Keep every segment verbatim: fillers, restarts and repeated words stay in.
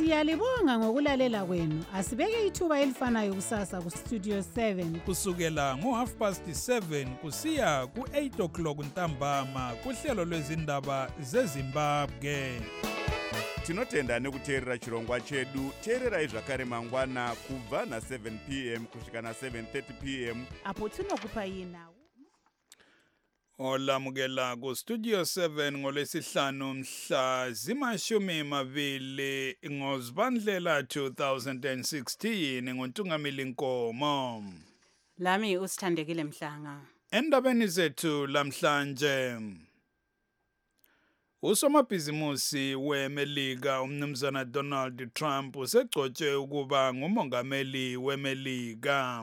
Siyalibonga ngokulalela kwenu. Asibeke ithuba elifanayo kusasa ku Studio seven. Kusukela ngo half past seven kusiya ku eight o'clock ntambama kuhlelo lwezindaba zeZimbabwe. Tinotenda nekuteerera chirongwa chedu. Teerera zvakare mangwana kubva na seven p m kusvika na seven thirty p m apo tinokupa yinawo. Olamukela ku Studio seven ngolwesihlanu mhla zimashumi mabili ngozibandlela two thousand sixteen ngoNtungamili Nkomo. Lami usithandekile Mhlanga. Endabeni zethu lamhlanje usomabhizimusi weMelika umnumzana Donald Trump usegcotshwe ukuba ngumongameli weMelika.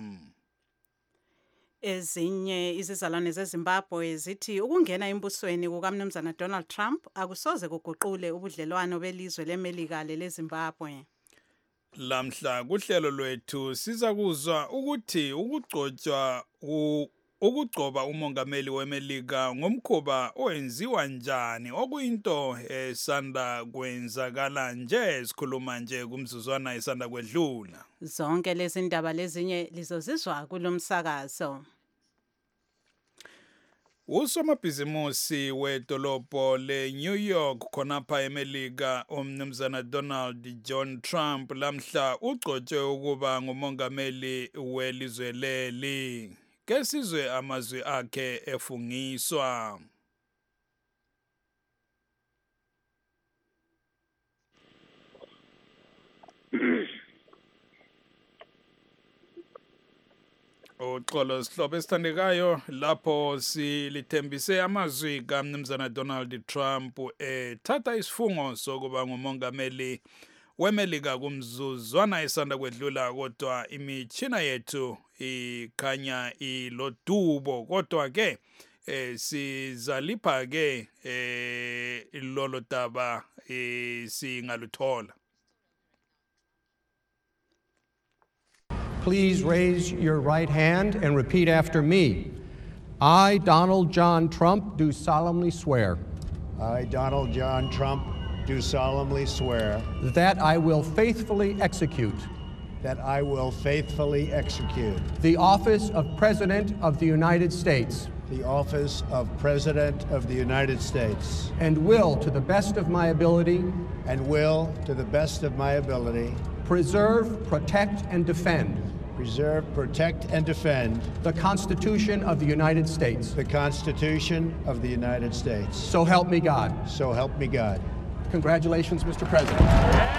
Ezinye izizalwane zeZimbabwe zithi ukungena embusweni kukaMnumzana Donald Trump akusoze kuguqule ubudlelwano belizwe leMelika leleZimbabwe. Lamhla kuhlelo lwethu siza kuzwa ukuthi ukugcotshwa ukugcoba umongameli weMelika ngomkhuba owenziwa njani okuyinto esanda kwenzakala nje sikhuluma nje kumzuzwana esanda kwedlula. Zonke lezi ndaba lezinye lizozizwa kulomsakazo. Usomabhizimusi wedolobho leNew York khonapha eMelika umnumzana Donald John Trump lamhla ugcotshwe ukuba ngumongameli welizwe leli. Kesizwe amazwi akhe efungiswa. Uxolo sihlobo esithandekayo lapho silithembise amazwi kaMnumzana Donald Trump ethatha isifungo sokuba ngumongameli weMelika kumzuzwana esanda kwedlula kodwa imichina yethu ikhanya ilodubo kodwa ke eh sizalipha ke eh lolo daba eh singaluthola. Please raise your right hand and repeat after me. I, Donald John Trump, do solemnly swear. I, Donald John Trump, do solemnly swear. That I will faithfully execute. That I will faithfully execute. The office of President of the United States. The office of President of the United States. And will, to the best of my ability. And will, to the best of my ability. Preserve, protect, and defend. Preserve, protect, and defend. The Constitution of the United States. The Constitution of the United States. So help me God. So help me God. Congratulations, Mister President.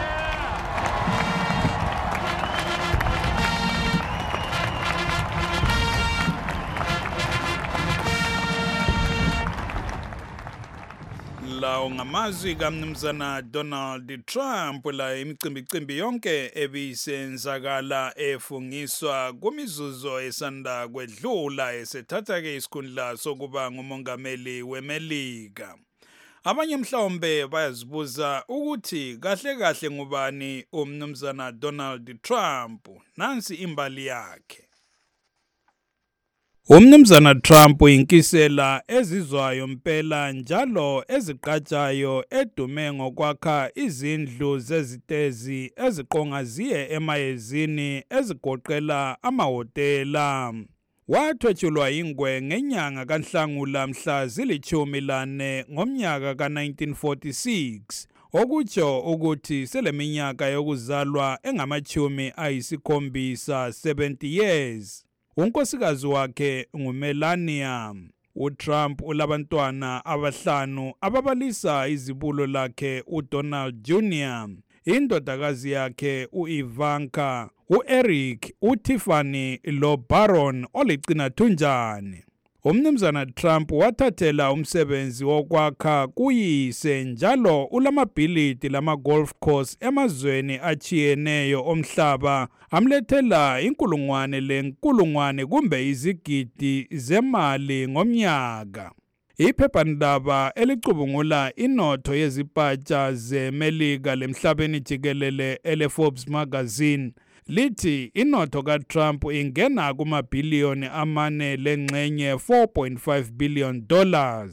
Lawo ngamazwi kaMnumzana Donald Trump la imicimbi cimbi yonke ebisenzakala efungiswa kumizuzo esanda kwedlula esethatha ke isikhundla sokuba ngumongameli weMelika. Abanye mhlawumbe bayazibuza ukuthi kahle kahle ngubani umnumzana Donald Trump. Nansi imbali yakhe. Umnumzana Trump inkisela ezizwayo mpela njalo eziqatshayo edume ngokwakha izindlu zezitezi eziqongaziye emayezini ezigoqela amahotela. Wathwetshulwa ingwe ngenyanga kaNhlangula mhla zilithumi lane ngomnyaka ka nineteen forty-six. Okutsho ukuthi seleminyaka yokuzalwa engamachumi ayisikhombisa seventy years. Unkosikazi wakhe nguMelania. uTrump ulabantwana abahlanu ababalisa izibulo lakhe uDonald Junior, indodakazi yakhe uIvanka, uEric, uTiffany loBaron olicina thunjani. Umnumzana Trump wathathela umsebenzi wokwakha kuyise njalo ulamabhilidi lama-golf course emazweni achiyeneyo omhlaba amlethela inkulungwane lenkulungwane kumbe izigidi zemali ngomnyaka. Iphephandaba elicubungula inotho yezipatsha zeMelika lemhlabeni jikelele ele-Forbes magazine lithi inotho kaTrump ingena kumabhiliyoni amane lengxenye four point five billion dollars.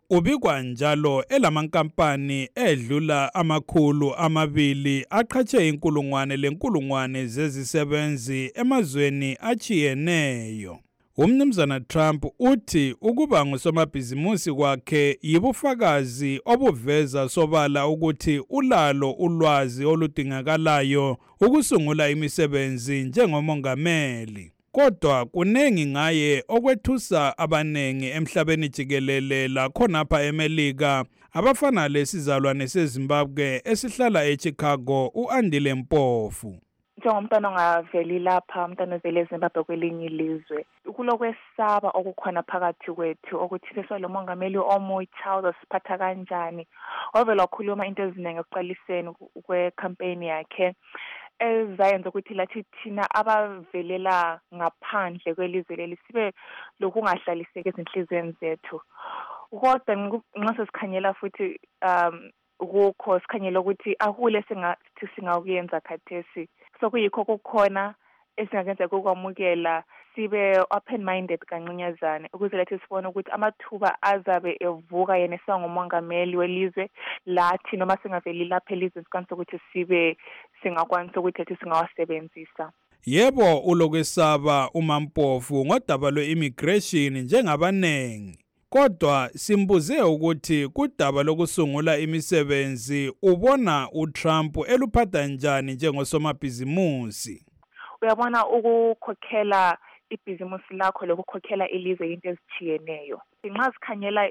ubikwa njalo elamankampani edlula amakhulu amabili aqhatshe inkulungwane lenkulungwane zezisebenzi emazweni achiyeneyo. Umnumzana Trump uthi ukuba ngusomabhizimusi kwakhe yibufakazi obuveza sobala ukuthi ulalo ulwazi oludingakalayo ukusungula imisebenzi njengomongameli. Kodwa kunengi ngaye okwethusa abanengi emhlabeni jikelele lakhonapha eMelika abafana lesizalwane seZimbabwe esihlala eChicago uAndile Mpofu. Njengomntwana ongaveli lapha, umntwana ovele eZimbabwe kwelinye ilizwe, kulokwesaba okukhona phakathi kwethu ukuthi sesolo mongameli omutsha uzosiphatha kanjani. Ovela wakhuluma into eziningi ekuqaliseni kwe-campaign yakhe ezayenza ukuthi lathi thina abavelela ngaphandle kwelizwe leli sibe lokungahlaliseki ezinhlizweni zethu. Kodwa nxa sesikhanyela futhi um ukukho sikhanyela ukuthi akule singathi singakuyenza khathesi. So kuyikho kukhona esingakenza kokwamukela sibe open minded kancinyazane ukuze lathi sibone ukuthi amathuba azabe evuka yena sangomongameli welizwe lathi noma singaveli lapha elizwe sikwanisa ukuthi sibe singakwanisa ukuthi lathi singawasebenzisa. Yebo ulokwesaba uMampofu ngodaba lwe-immigration njengabanengi. Kodwa simbuze ukuthi kudaba lokusungula imisebenzi ubona uTrump eluphatha njani njengosomabhizimusi. Uyabona ukukhokhela ibhizimusi lakho lokukhokhela ilizwe into ezichiyeneyo. Nxa sikhanyela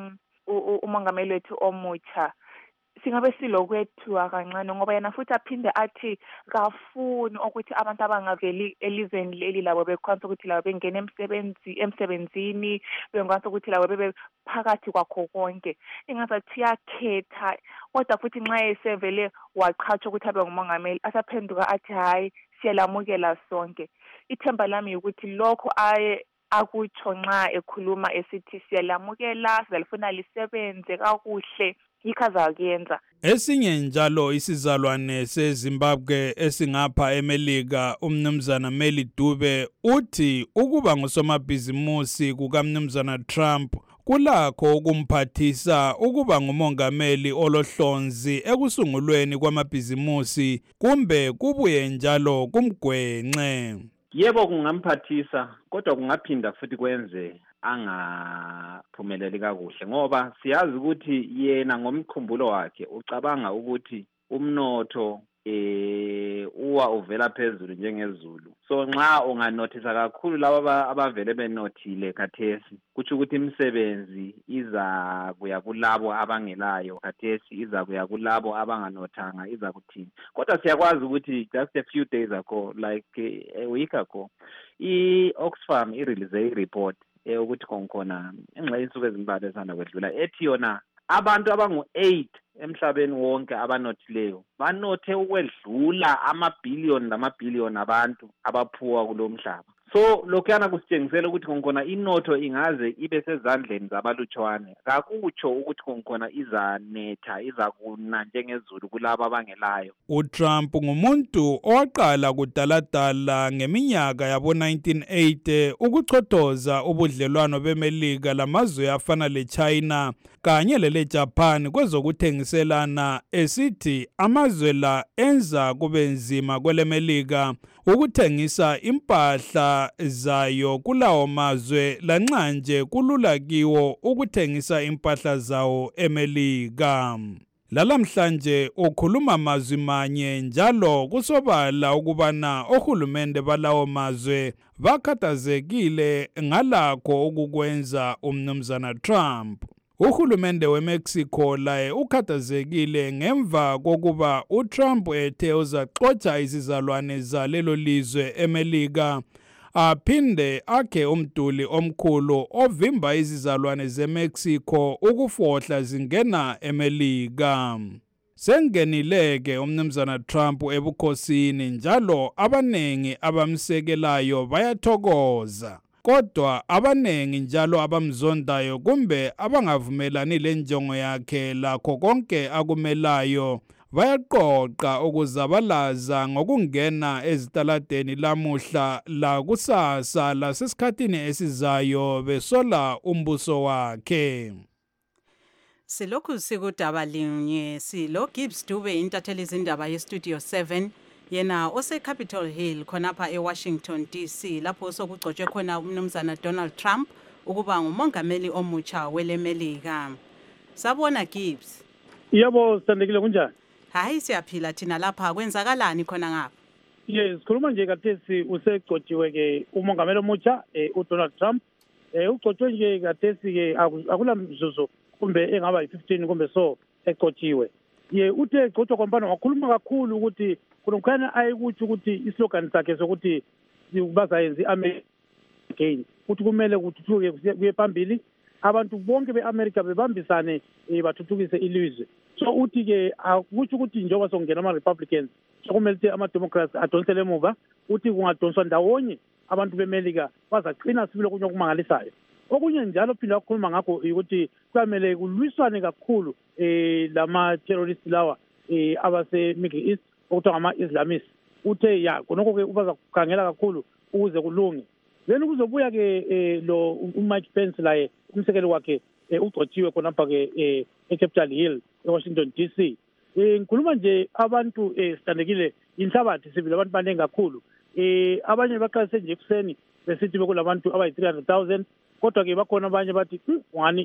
umongameli wethu omutsha singabe silokwethu akancane ngoba yena futhi aphinde athi kafuni ukuthi abantu abangaveli elizweni leli labo bekwanisa ukuthi labo bengene emsebenzi emsebenzini bekwanisa ukuthi labo bebe phakathi kwakho konke. Ingazathi yakhetha kodwa futhi nxa esevele waqhatsha ukuthi abe ngumongameli asaphenduka athi hayi siyalamukela sonke. Ithemba lami ukuthi lokho aye akutsho nxa ekhuluma esithi siyalamukela sizalifuna lisebenze kakuhle yikhaza kuyenza. Esinye njalo isizalwane seZimbabwe esingapha eMelika umnumzana Meli Dube uthi ukuba ngusomabhizimusi kukaMnumzana Trump kulakho ukumphathisa ukuba ngumongameli olohlonzi ekusungulweni kwamabhizimusi kumbe kubuye njalo kumgwenxe. Yebo kungamphathisa kodwa kungaphinda futhi kwenze angaphumeleli kakuhle ngoba siyazi ukuthi yena ngomkhumbulo wakhe ucabanga ukuthi umnotho eh uwa uvela phezulu njengezulu. So nxa unganothisa kakhulu laba abavele benothile khathesi kuthi ukuthi imisebenzi iza kuya kulabo abangelayo khathesi iza kuya kulabo abanganothanga iza kuthini. Kodwa siyakwazi ukuthi just a few days ago like a week ago i-Oxfam i-release i-report eh ukuthi konkhona engxenye insuku ezimbalwa esana kwedlula ethi yona abantu abangu eight emhlabeni wonke abanothileyo banothe ukwedlula amabhillion namabhillion abantu abaphuwa kulomhlaba. So lokhana kusitshengisela ukuthi konkhona inotho ingaze ibe sezandleni zabalutshwane kakutsho ukuthi konkhona izanetha izakuna njengezulu kulabo abangelayo. uTrump ngumuntu owaqala kudaladala ngeminyaka yabo nineteen eighty ukuchothoza ubudlelwano beMelika lamazwe afana leChina kanye leleJapan kwezokuthengiselana esithi amazwe la enza kube nzima kweleMelika ukuthengisa impahla zayo kulawo mazwe lanxa nje kulula kiwo ukuthengisa impahla zawo eMelika. Lalamhlanje ukhuluma mazwi manye njalo kusobala ukubana ohulumende balawo mazwe bakhathazekile ngalakho ukukwenza umnumzana Trump. Uhulumende weMexico laye ukhathazekile ngemva kokuba uTrump ethe uzaxotsha izizalwane zalelo lizwe eMelika aphinde akhe umduli omkhulu ovimba izizalwane zeMexico ukufohla zingena eMelika. Sengenileke umnumzana Trump ebukhosini njalo abanengi abamsekelayo bayathokoza. Kodwa abanengi njalo abamzondayo kumbe abangavumelani lenjongo yakhe lakho konke akumelayo bayaqoqa ukuzabalaza ngokungena ezitaladeni lamuhla la kusasa lasesikhathini esizayo besola umbuso wakhe. Silokhu sikudaba linye silo Gibbs Dube intatheli izindaba ye-Studio seven yena ose-Capitol Hill khonapha e-Washington D C lapho sokugcotshwe khona umnumzana Donald Trump ukuba ngumongameli omutsha welemelika. Sabona Gibbs. Yebo, sithandekile kunjani? Hayi siyaphila thina lapha kwenzakalani khona ngapha? Yes, khuluma nje kathesi usegcotshiwe ke umongameli omutsha eh, uDonald Trump. Eh ugcotshwe nje kathesi ke akula mzuzu kumbe engaba yi-fifteen kumbe so egcotshiwe. Ye uthe egcotshwa kwampana wakhuluma kakhulu ukuthi kunokhana ayikuthi ukuthi islogan sakhe sokuthi bazayenza iAmerica again. Ukuthi kumele kuthuthuke kuye phambili abantu bonke beAmerica bebambisane bathuthukise ilizwe. So uthi ke akuthi ukuthi njengoba sokungena ama Republicans sokumele ukuthi ama Democrats adonsele emuva uthi kungadonswa ndawonye abantu beMelika bazaqina sibile kunye okumangalisayo. Okunye njalo phinde wakhuluma ngakho ukuthi kwamele kulwiswane kakhulu eh lama terrorist lawa eh abase Middle East okuthiwa ngama Islamists. Uthe ya konoko ke ubaza kukhangela kakhulu ukuze kulunge. Then kuzobuya ke lo uMike Pence laye umsekeli wakhe ugcotshiwe khonapha ke eCapitol Hill eWashington D C. Eh ngikhuluma nje abantu sithandekile inhlabathi sibili abantu baningi kakhulu. Eh abanye baqalise nje ekuseni besithi bekulabantu abayi three hundred thousand kodwa ke bakhona abanye bathi ngani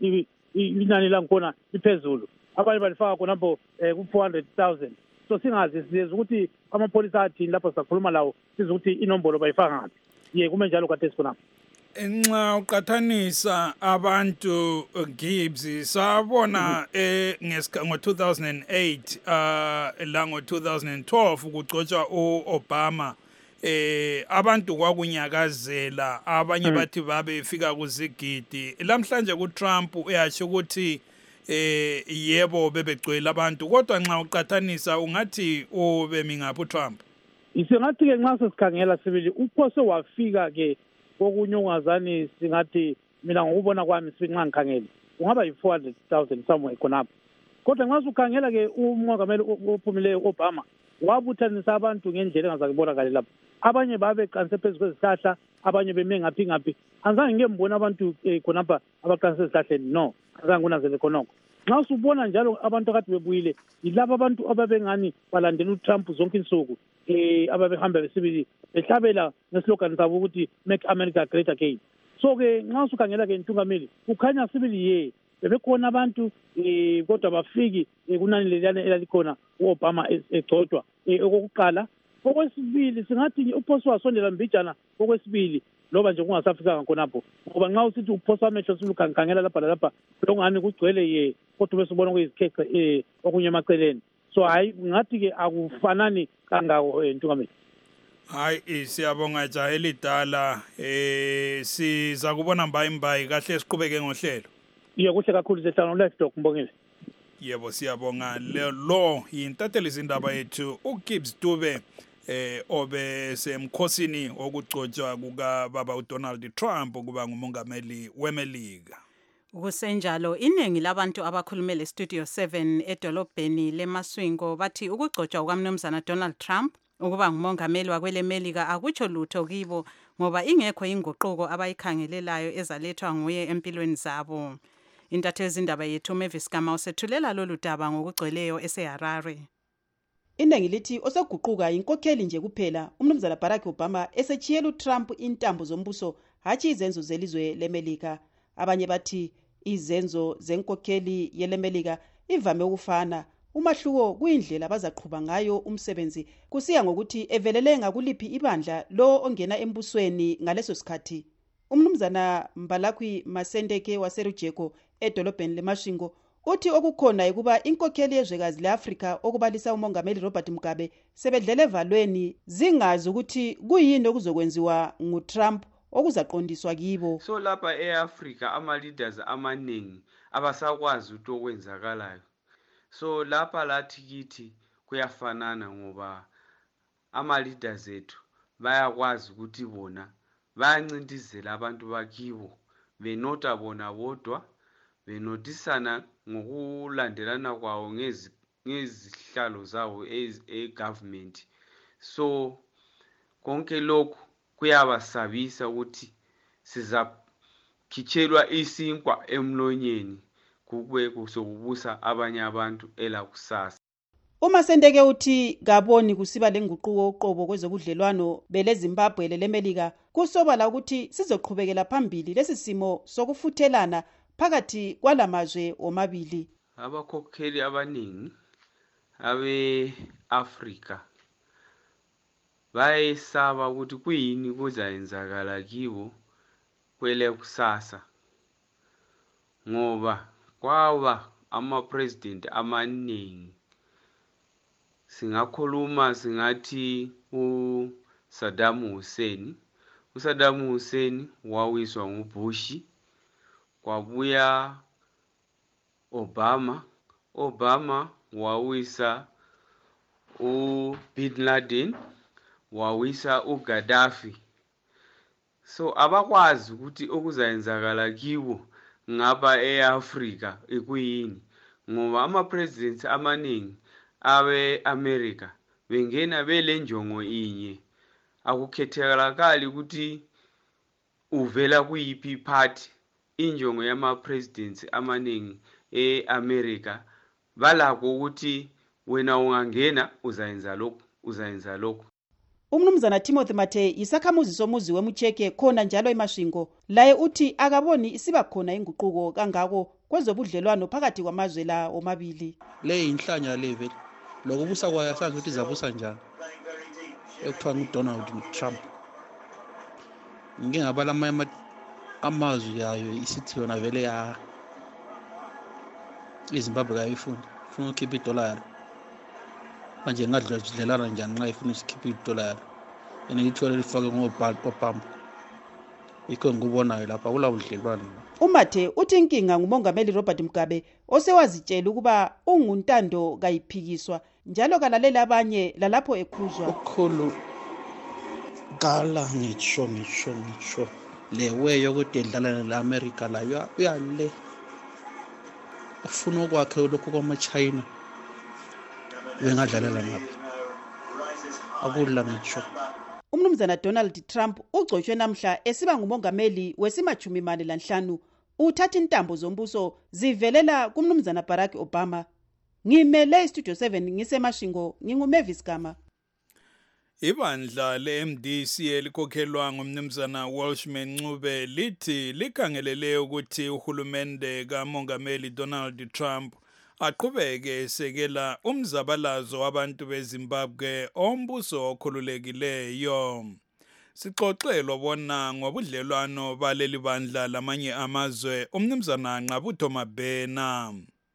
inani langikhona liphezulu. Abanye balifaka khonapho ku four hundred thousand. So singazi siyenza ukuthi amapholisa athi lapho sakhuluma lawo siza ukuthi inombolo bayifaka ngapi. Ye kume njalo kathesi khona. Nxa uqathanisa abantu Gibbs sabona eh ngo two thousand eight uh la ngo two thousand twelve kugcotshwa uObama eh abantu kwakunyakazela abanye bathi babefika kuzigidi lamhlanje kuTrump uyasho ukuthi eh yebo bebegcwele abantu kodwa nxa uqathanisa ungathi ubemi ngaphi uTrump. Isengathi ke nxa sesikhangela sibili uphose wafika ke okunye ungazani singathi mina ngokubona kwami sinxa ngikhangele ungaba yi four hundred thousand somewhere khonapha. Kodwa nxa ukhangela ke umongameli ophumileyo Obama wabuthanisa abantu ngendlela engazakubonakala lapha. Abanye babe qanse phezulu kwezihlahla abanye beme ngaphi ngaphi. Angizange ngembona abantu khonapha abaqanse ezihlahleni no angizange ngunazele khonoko. Nxa usubona njalo abantu akade bebuyile yilabo abantu ababengani balandela uTrump zonke insuku eh ababehamba besibili behlabela neslogan sabo ukuthi make America great again. So ke nxa usukhangela ke intungameli ukhanya sibili ye bebekhona abantu eh kodwa bafiki kunani leliyana elalikhona uObama egcotshwa okokuqala. Okwesibili singathi uphoso wasondela mbijana okwesibili loba nje kungasafikanga khonapho ngoba nxa usithi uphosa amehlo silukhangela lapha lapha lokungani kugcwele ye kodwa bese ubona kuyizikhexe eh okunye emaceleni. So hayi ngathi ke akufanani kangako entungameli. Hayi siyabonga jaheli idala eh siza kubona mbayi mbayi kahle siqhubeke ngohlelo. Iya kuhle kakhulu sehlano live doc mbongile. Yebo siyabonga lo yintatheli izindaba yethu uGibbs Dube eh obe semkhosini okugcotshwa kuka baba uDonald Trump kuba ngumongameli weMelika. Kusenjalo iningi labantu abakhulumele Studio seven edolobheni leMaswingo bathi ukugcotshwa kwaMnumzana Donald Trump ukuba ngumongameli wakwelemelika akutsho lutho kibo ngoba ingekho inguquko abayikhangelelayo ezalethwa nguye empilweni zabo. Intatheli izindaba yethu Mavis Kama usethulela lolu daba ngokugcweleyo eseHarare. Iningi lithi oseguquka inkokheli nje kuphela umnumzana Barack Obama esechiyela uTrump intambo zombuso hathi izenzo zelizwe leMelika. Abanye bathi izenzo zenkokheli yelemelika ivame ukufana. Umahluko kuyindlela bazaqhuba ngayo umsebenzi kusiya ngokuthi evelele ngakuliphi ibandla lo ongena embusweni ngaleso sikhathi. Umnumzana Mbalakwi Masendeke waserujeko edolobheni leMashingo uthi okukhona ukuba inkokheli yezwekazi leAfrika okubalisa umongameli Robert Mugabe sebedlele evalweni zingazi ukuthi kuyini okuzokwenziwa nguTrump okuzaqondiswa kibo. So lapha eAfrika ama leaders amaningi abasakwazi ukuthi okwenzakalayo. So lapha lathi kithi kuyafanana ngoba ama leaders ethu bayakwazi ukuthi bona bayancindizela abantu bakibo benota bona bodwa benotisana ngokulandelana kwawo ngezi ngezihlalo zawo egovernment. So konke lokhu kuyabasabisa ukuthi sizakhitshelwa isinkwa emlonyeni kube kusokubusa abanye abantu elakusasa. Uma Sendeke uthi kaboni kusiba lenguquko uqobo kwezobudlelwano bele Zimbabwe lele Melika kusobala ukuthi sizoqhubekela phambili lesi simo sokufuthelana phakathi kwalamazwe omabili. Abakhokheli abaningi abe-Afrika bayesaba ukuthi kuyini kuzayenzakala kibo kwele kusasa, ngoba kwaba ama-president amaningi. Singakhuluma singathi uSaddam Hussein. uSaddam Hussein wawiswa nguBush, kwabuya Obama. Obama wawisa uBin Laden, wawisa uGaddafi. So abakwazi ukuthi okuzayenzakala kibo ngapha eAfrika ikuyini, ngoba ama-presidents amaningi abe-America bengena bele njongo inye. Akukhethekali ukuthi uvela kuyiphi party. Injongo yama-presidents amaningi e-America balakho ukuthi wena ungangena uzayenza lokhu uzayenza lokhu. Umnumzana Timothy Mathe isakhamuzi somuzi weMucheke khona njalo eMasvingo, laye uthi akaboni isiba khona inguquko kangako kwezobudlelwano phakathi kwamazwe la omabili. Le inhlanya level lokubusa kwayo asazi ukuthi izabusa njani ekuthiwa nguDonald Trump. Ngike ngabala ama amazwi yayo isithi yona vele ya iZimbabwe kayifuni ifuna ukukhipha idollar. Manje ngadlelana njani nxa ifuna ukukhipha idollar ene ithola lifake ngobhalpopamba. Ikho ngikubonayo lapha kula budlelwano. Umathe uthi inkinga ngumongameli Robert Mugabe osewazitshela ukuba unguntando kayiphikiswa njalo kalalela abanye lalapho ekhuzwa. Okhulu kala ngitsho ngitsho ngitsho le way yokuthi edlala neAmerica la uyale ufuna ukwakhe lokho kwama-China bengadlalela ngapha akula ngitsho. Umnumzana Donald Trump ugcotshwe namhla esiba ngumongameli wesimachumi mane lanhlanu. Uthatha intambo zombuso zivelela kumnumzana Barack Obama. Ngimele iStudio seven ngiseMasvingo, nginguMavis Gama. Ibandla le-M D C elikhokhelwa ngumnumzana Welshman Ncube lithi likhangelele ukuthi uhulumende kamongameli Donald Trump aqhubeke esekela umzabalazo wabantu beZimbabwe ombuso okhululekileyo. Sixoxelwa bona ngobudlelwano baleli bandla lamanye amazwe umnumzana Nqabutho Mabhena.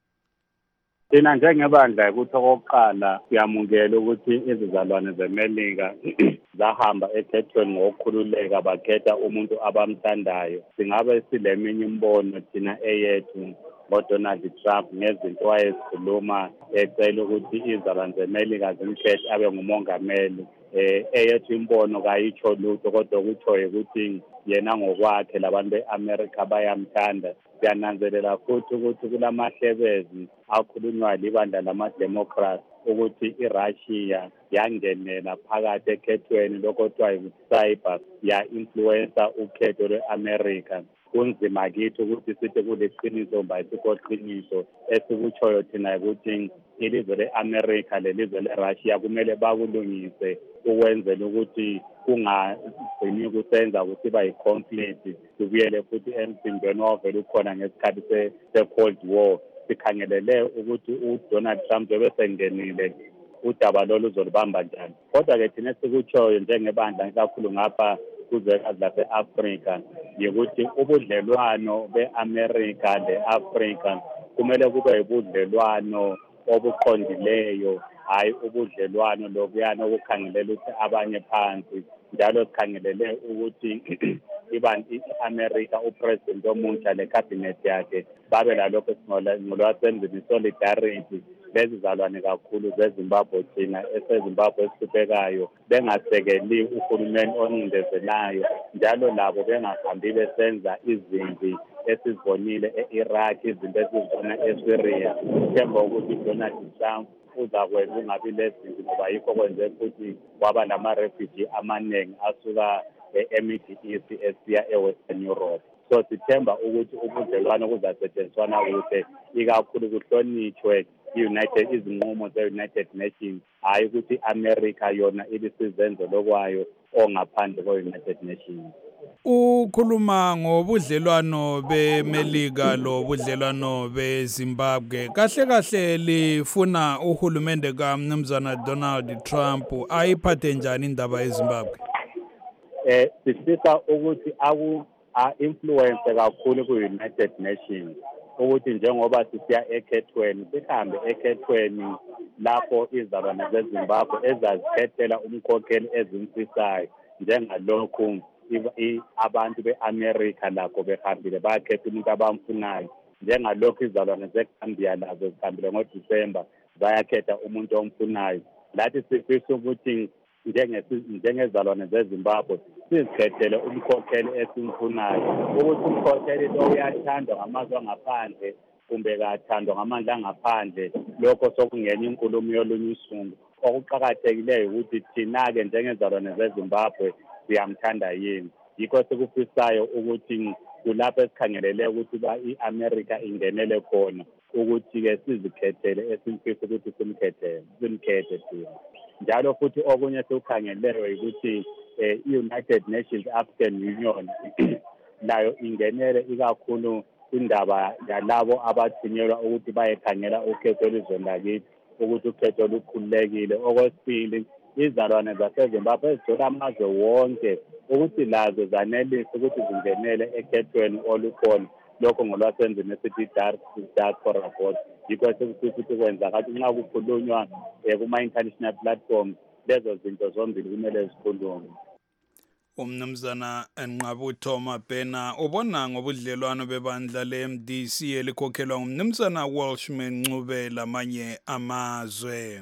Thina njengebandla ukuthi okokuqala siyamukela ukuthi izizalwane zeMelika zahamba ekhethweni ngokukhululeka bakhetha umuntu abamthandayo. Singabe sileminye imbono thina eyethu ngoDonald Trump ngezinto wayezikhuluma ecela ukuthi izizalwane zeMelika zimkhethe abe ngumongameli. Eh eyethu imbono kayitsho lutho kodwa kutshoyo ukuthi yena ngokwakhe labantu beAmerica bayamthanda. Siyananzelela futhi ukuthi kulamahlebezi akhulunywa libandla lama-Democrats ukuthi iRussia yangenela phakathi ekhethweni lokuthiwa yi-cyber ya-influencer ukhetho lwe-America. Kunzima kithi ukuthi sithi kuliqiniso mba isikhoqiniso esikutshoyo thina ukuthi ilizwe le-America lelizwe le-Russia kumele bakulungise ukwenzela ukuthi kungagcini kusenza ukuthi ba yi-conflict kubuyele futhi emsindweni ovele ukhona ngesikhathi se-Cold War. Sikhangelele ukuthi uDonald Trump besengenile udaba lolu uzolibamba njani. Kodwa-ke thina esikutshoyo njengebandla kakhulu ngapha kuzwekazi lase-Afrika yikuthi ubudlelwano be-America le-Afrika kumele kube yibudlelwano obuqondileyo, hayi ubudlelwano lokuyana okukhangelela ukuthi abanye phansi. Njalo sikhangelele ukuthi i-America upresident omusha le-cabinet yakhe babe lalokho esingolwasenzini solidarity lezizalwane kakhulu zeZimbabwe thina eseZimbabwe esihluphekayo bengasekeli uhulumeni oncindezelayo, njalo labo bengahambi besenza izimpi esizibonile e-Iraq, izinto esizibona e-Syria. Themba ukuthi uDonald Trump uzakwenza ungabi lezimpi ngoba yikho kwenze futhi kwaba lama-refugee amaningi asuka e-Middle East esiya e-Western Europe. so sithemba ukuthi ubudlelwano kuzasetshenziswana kuhle ikakhulu kuhlonishwe i-United izinqumo ze-United Nations hayi ukuthi America yona ilisizenzo lokwayo ongaphandle kwe-United Nations. Ukhuluma ngobudlelwano beMelika lo budlelwano beZimbabwe kahle kahle lifuna uhulumende kaMnumzana Donald Trump ayiphathe njani indaba yeZimbabwe? Eh sifisa ukuthi aku influence kakhulu ku-United Nations ukuthi njengoba sisiya ekhethweni sihambe ekhethweni lapho izalwane zeZimbabwe ezazikhethela umkhokheli ezimfisayo njengalokhu abantu be-America lakho behambile bakhetha umuntu abamfunayo njengalokhu izalwane zeGambia lazo zihambile ngoDisemba bayakhetha umuntu omfunayo. Lathi sifisa ukuthi njengezalwane zeZimbabwe sizikhethele umkhokheli esimfunayo ukuthi umkhokheli lo uyathandwa ngamazwe angaphandle kumbe kathandwa ngamandla angaphandle lokho sokungena inkulumo yolunye usungu. Okuqakathekileyo ukuthi thina-ke njengezalwane zeZimbabwe siyamthanda yini yikho sikufisayo ukuthi kulapho esikhangelele ukuthi i-America ingenele khona ukuthi-ke sizikhethele esimfisa ukuthi simkhethele simkhethe thina. Njalo futhi okunye sikukhangeleyo ukuthi i-United Nations African Union nayo ingenele ikakhulu indaba yalabo abathunyelwa ukuthi bayekhangela ukhetho elizweni lakithi ukuthi ukhetho lukhululekile. Okwesibili izalwane zaseZimbabwe ezithola amazwe wonke ukuthi lazo zanelise ukuthi zingenele ekhethweni olukhona lokho ngolwasenzini esithi diaspora vote. Yikho sekuthi ukuthi kwenza kathi nxa kukhulunywa kuma-international platforms lezo zinto zombili kumele zikhulunywe. Umnumzana Nqabutho Mabhena ubona ngobudlelwano bebandla le-M D C elikhokhelwa ngumnumzana Welshman Ncube lamanye amazwe.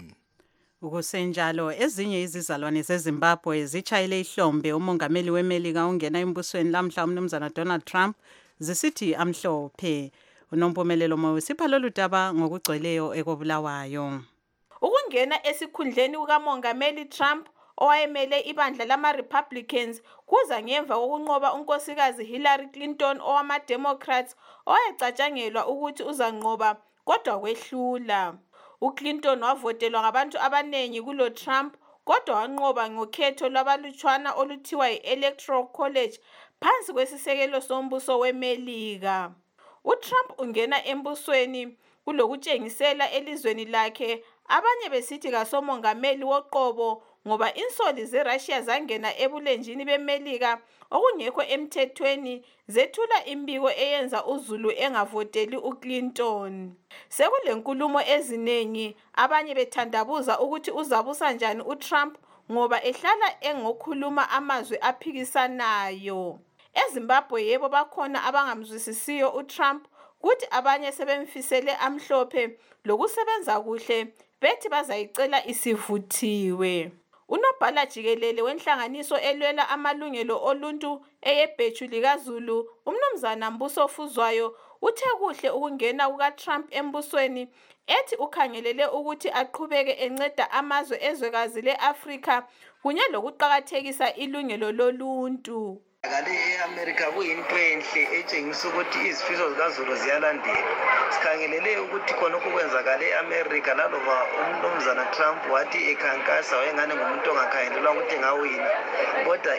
Ukusenjalo ezinye izizalwane zeZimbabwe zitshayile ihlombe umongameli weMelika ongena embusweni lamhla umnumzana Donald Trump zisithi amhlophe. Unompumelelo mawusipha lolu daba ngokugcweleyo ekobulawayo. Ukungena esikhundleni kukamongameli Trump owayemele ibandla lama-Republicans kuza ngemva kokunqoba unkosikazi Hillary Clinton owama-Democrats owayecatshangelwa ukuthi uzanqoba kodwa kwehlula. UClinton wavotelwa ngabantu abanengi kulo Trump kodwa wanqoba ngokhetho lwabalutshwana oluthiwa yi-Electoral College phansi kwesisekelo sombuso weMelika. UTrump ungena embusweni kulokutshengisela elizweni lakhe abanye besithi kasomongameli woqobo ngoba insoli zeRussia zangena ebulenjini beMelika okungekho emthethweni zethula imbiko eyenza uZulu engavoteli uClinton. Sekulenkulumo ezinengi abanye bethandabuza ukuthi uzabusa njani uTrump ngoba ehlala engokhuluma amazwi aphikisanayo. EZimbabwe yebo bakhona abangamzwisisiyo uTrump kuthi abanye sebemfisele amhlophe lokusebenza kuhle bethi bazayicela isivuthiwe. Unobhala jikelele wenhlanganiso elwela amalungelo oluntu eyebheju likaZulu umnumzana Mbuso Fuzwayo uthe kuhle ukungena kukaTrump embusweni ethi ukhangelele ukuthi aqhubeke enceda amazwe ezwekazi le-Afrika kunye lokuqakathekisa ilungelo loluntu. Kale eAmerica kuyinto enhle etshengisa ukuthi izifiso zikaZulu ziyalandelwa. Sikhangelele ukuthi khona okwenzakala eAmerica laloba umnumzana Trump wathi ekhankasa wayengane ngumuntu ongakhangelelwa ukuthi ngawina. Kodwa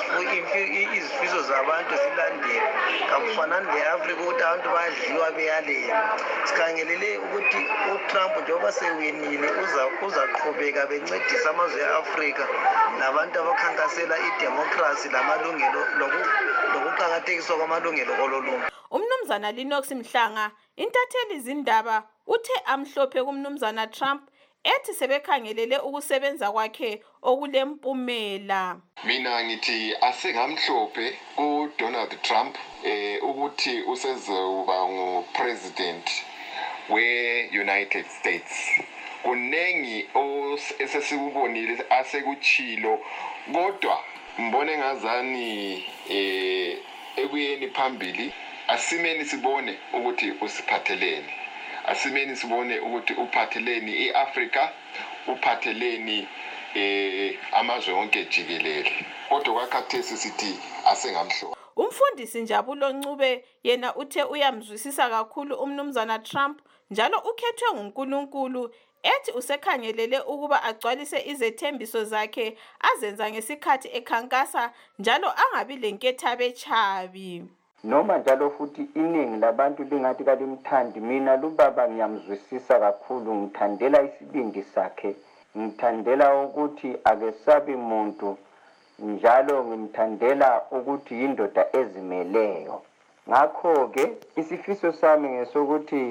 izifiso zabantu zilandelwa. Kakufanani leAfrica ukuthi abantu badliwa beyalela. Sikhangelele ukuthi uTrump njengoba sewinile uza uzaqhubeka bencedisa amazwe eAfrica nabantu abakhankasela idemocracy lamalungelo lokuqakathekiswa kwamalungelo ololuntu. Umnumzana Lennox Mhlanga intatheli izindaba uthe amhlophe kumnumzana Trump ethi sebekhangelele ukusebenza kwakhe okulempumela. Mina ngithi asengamhlophe kuDonald Trump eh ukuthi usezoba ngupresident we-United States. Kunengi esesikubonile asekuchilo kodwa mbone ngazani eh ekuyeni phambili asimeni sibone ukuthi usiphatheleni asimeni sibone ukuthi uphatheleni iAfrica uphatheleni eh amazwe onke jikelele kodwa kwakhathesi sithi asengamhlophe. Umfundisi Njabulo Ncube yena uthe uyamzwisisa kakhulu umnumzana Trump njalo ukhethwe nguNkulunkulu ethi usekhangelele ukuba agcwalise izethembiso zakhe azenza ngesikhathi ekhankasa njalo angabi lenkethabe chabi. Noma njalo futhi iningi labantu lingathi kalimthandi, mina lubaba ngiyamzwisisa kakhulu, ngithandela isibindi sakhe, ngithandela ukuthi akesabi muntu, njalo ngimthandela ukuthi yindoda ezimeleyo. Ngakho ke isifiso sami ngesokuthi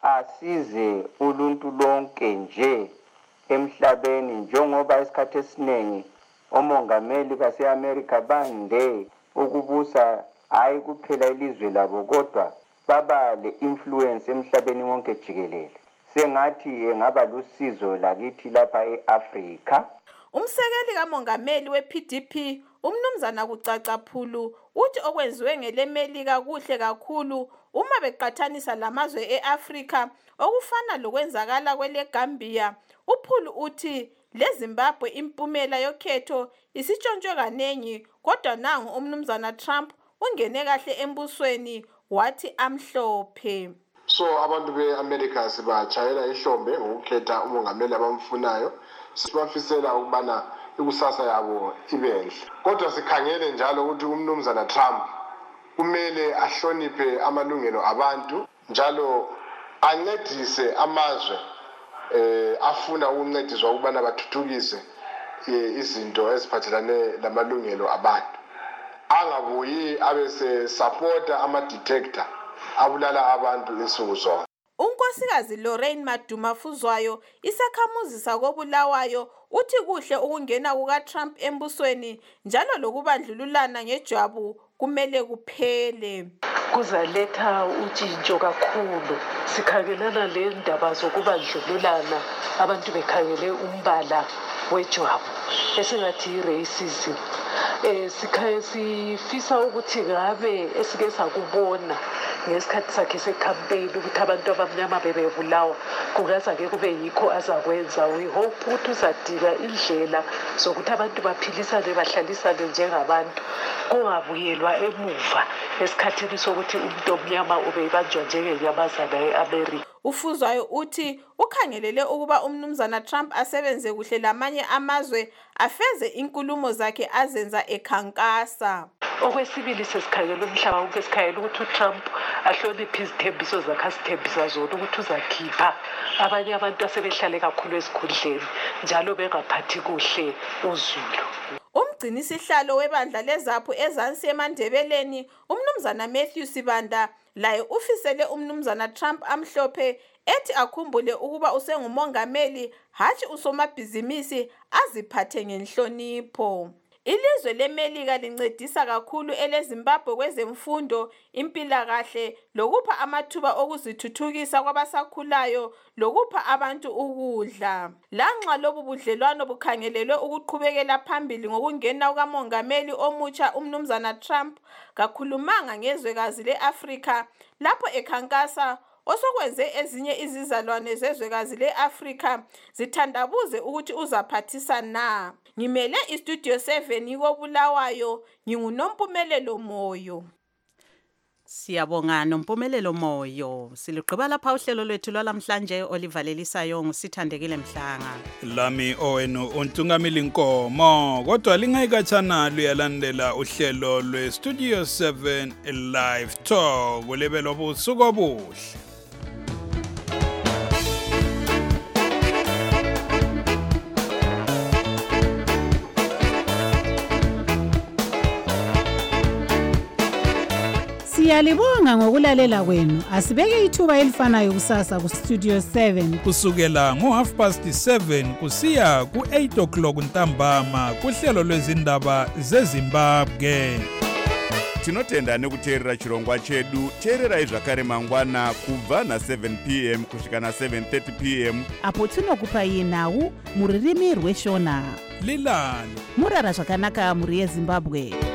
asize uluntu lonke nje emhlabeni, njengoba isikhathi esiningi omongameli base-America bande ukubusa hayi kuphela ilizwe labo kodwa baba le-influence emhlabeni wonke jikelele. Sengathi engaba lusizo lakithi lapha e-Afrika. Umsekeli kamongameli we-P D P umnumzana Kucaca Phulu uthi okwenziwe ngeleMelika kuhle kakhulu uma beqathanisa lamazwe e-Afrika okufana lokwenzakala kweleGambia. uPhulu uthi leZimbabwe impumela yokhetho isitshontshwe kanengi kodwa nangu umnumzana Trump ungene kahle embusweni wathi amhlophe. So abantu be-America sibachayela ihlombe ngokukhetha umongameli abamfunayo, sibafisela ukubana ikusasa yabo ibenhle. Kodwa sikhangele njalo ukuthi umnumzana Trump kumele ahloniphe amalungelo abantu njalo ancedise amazwe eh afuna ukuncediswa ukubana bathuthukise izinto eziphathelane lamalungelo abantu. Angabuyi abese supporta ama detector abulala abantu insuku zonke. Unkosikazi Lorraine Maduma Fuzwayo isakhamuzi sakobulawayo uthi kuhle ukungena kuka Trump embusweni njalo lokubandlululana ngejwabu kumele kuphele. Kuzaletha utshintsho kakhulu. Sikhangelana le ndaba zokubandlululana abantu bekhangele umbala wejwabu esingathi racism. Eh sikhaye sifisa ukuthi ngabe esike sakubona ngesikhathi sakhe secampaign ukuthi abantu abamnyama bebebulawa kungaza ke kube yikho azakwenza. We hope ukuthi uzadika indlela zokuthi abantu baphilisane bahlalisane njengabantu kungabuyelwa emuva esikhathini sokuthi umuntu omnyama ubebanjwa njengenyamazana eAmerica. Ufuzwayo uthi ukhangelele ukuba umnumzana Trump asebenze kuhle lamanye amazwe afeze inkulumo zakhe azenza ekhankasa. Okwesibili sesikhangela umhlaba wonke sikhangela ukuthi uTrump ahloniphe izithembiso zakhe asithembisa zona ukuthi uzakhipha abanye abantu asebehlale kakhulu esikhundleni njalo bengaphathi kuhle uZulu. Umgcinisihlalo webandla lezaphu ezansi eMandebeleni umnumzana Matthew Sibanda laye ufisele umnumzana Trump amhlophe ethi akhumbule ukuba usengumongameli hatshi usomabhizimisi aziphathe ngenhlonipho. Ilizwe leMelika lincedisa kakhulu eleZimbabwe kwezemfundo, impilakahle lokupha amathuba okuzithuthukisa kwabasakhulayo lokupha abantu ukudla. Lanxa lobu budlelwano bukhangelelwe ukuqhubekela phambili ngokungena kukamongameli omutsha umnumzana Trump kakhulumanga ngezwekazi leAfrika lapho ekhankasa osokwenze ezinye izizalwane zezwekazi leAfrika zithandabuze ukuthi uzaphathisa na. Ngimele iStudio seven ikobulawayo nginguNompumelelo Moyo. Siyabonga Nompumelelo Moyo. Siluqhiba lapha uhlelo lwethu lwalamhlanje olivalelisayo ngusithandekile Mhlanga. Lami owenu uNtungamili Nkomo. Kodwa lingayikatshana luyalandela uhlelo lweStudio seven Live Talk olebelo busuku obuhle. Siyalibonga ngokulalela kwenu. Asibeke ithuba elifanayo kusasa ku Studio seven kusukela ngo half past seven kusiya ku eight o'clock ntambama kuhlelo lwezindaba zeZimbabwe. Tinotenda nekuteerera chirongwa chedu. Teererai zvakare mangwana kubva na seven p m kusvika na seven thirty p m apo tinokupai nhau muririmi rweshona. Lilani murara zvakanaka muri yeZimbabwe.